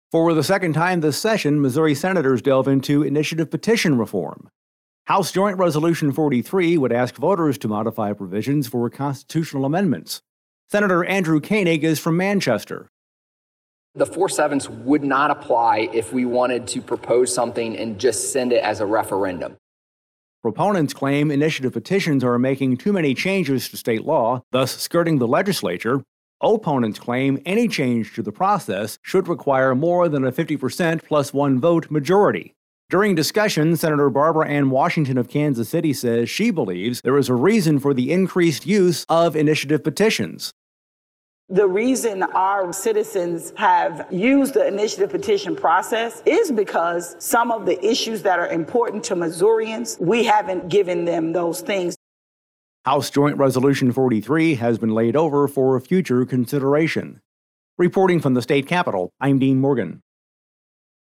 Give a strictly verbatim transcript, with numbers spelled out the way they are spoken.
For the second time this session, Missouri senators delve into initiative petition reform. House Joint Resolution forty-three would ask voters to modify provisions for constitutional amendments. Senator Andrew Koenig is from Manchester. The four sevenths would not apply if we wanted to propose something and just send it as a referendum. Proponents claim initiative petitions are making too many changes to state law, thus skirting the legislature. Opponents claim any change to the process should require more than a fifty percent plus one vote majority. During discussion, Senator Barbara Ann Washington of Kansas City says she believes there is a reason for the increased use of initiative petitions. The reason our citizens have used the initiative petition process is because some of the issues that are important to Missourians, we haven't given them those things. House Joint Resolution forty-three has been laid over for future consideration. Reporting from the state capitol, I'm Dean Morgan.